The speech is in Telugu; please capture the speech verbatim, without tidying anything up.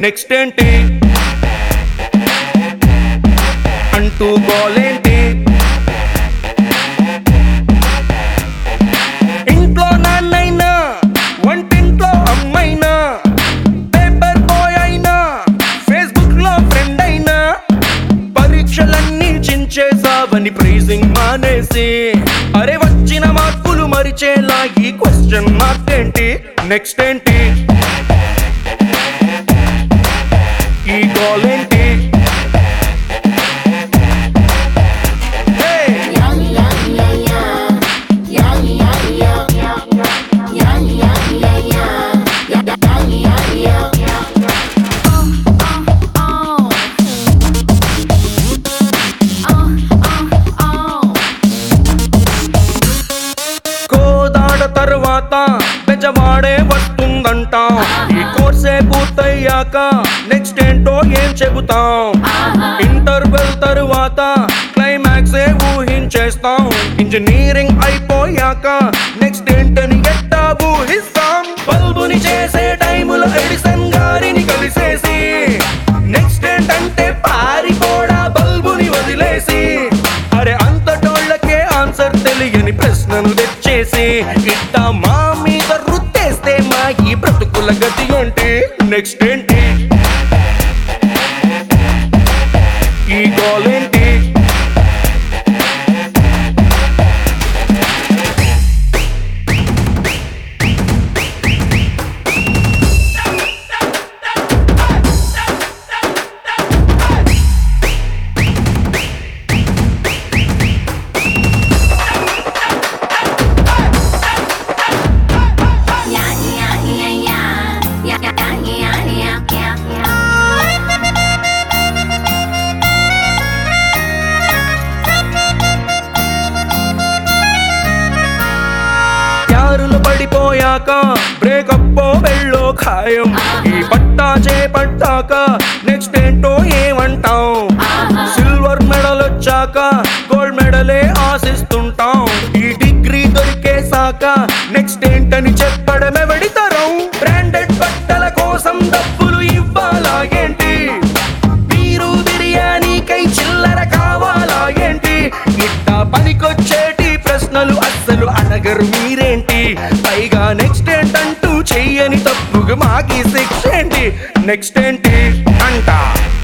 నెక్స్ట్ ఏంటి అంటూ గోలేంటి ఇంట్లో నాన్నైనా వంటింట్లో అమ్మైనా పేపర్ బాయ్ అయినా ఫేస్బుక్ లో ఫ్రెండ్ అయినా పరీక్షలన్నీ చించేసావని ప్రైజింగ్ మానేసి అరే వచ్చిన మార్కులు మరిచేలా ఈ క్వశ్చన్ మార్క్ ఏంటి నెక్స్ట్ ఏంటి ఈ గోల్ ఏంటి తర్వాత బెజవాడే వస్తుందంటాం ఈ కోర్సే పూర్తయ్యాక నెక్స్ట్ ఏంటో ఏం చెబుతాం ఇంటర్వెల్ తరువాత క్లైమాక్స్ ఏ ఊహించేస్తాం ఇంజనీరింగ్ అయిపోయాక నెక్స్ట్ ఏంటని ఎట్టా ఊహిస్తాం బల్బుని చేసే టైములో ఎడిసన్ గారిని కలిసేసి నెక్స్ట్ ఏంటంటే పారిపోడా బల్బుని వదిలేసి అరే అంతటోళ్ళకే ఆన్సర్ తెలియని ప్రశ్నను తెచ్చేసి ఇట్టా మా మీద రుద్దేస్తే మా ఈ బ్రతుకుల గతి ఏంటి నెక్స్ట్ ఏంటి ఈ గోల్ ఏంటి పడిపోయాక బ్రేకప్ వెళ్ళో ఖాయం ఈ పట్టా చేపట్టాక నెక్స్ట్ ఏంటో ఏమంటాం సిల్వర్ మెడల్ వచ్చాక గోల్డ్ మెడలే ఆశిస్తుంటాం ఈ డిగ్రీ దొరికేసాక నెక్స్ట్ ఏంటని చెప్పడమే వెడితరం బ్రాండెడ్ బట్టల కోసం డబ్బులు ఇవ్వాలా ఏంటి మీరు బిర్యానీకై చిల్లర కావాలా ఏంటి ఇట్టా పనికొచ్చేటి ప్రశ్నలు అస్సలు అడగరు మీరేంటి పైగా నెక్స్ట్ ఏంటంటూ చెయ్యని తప్పుగా మాకి శిక్ష ఏంటి నెక్స్ట్ ఏంటి అంట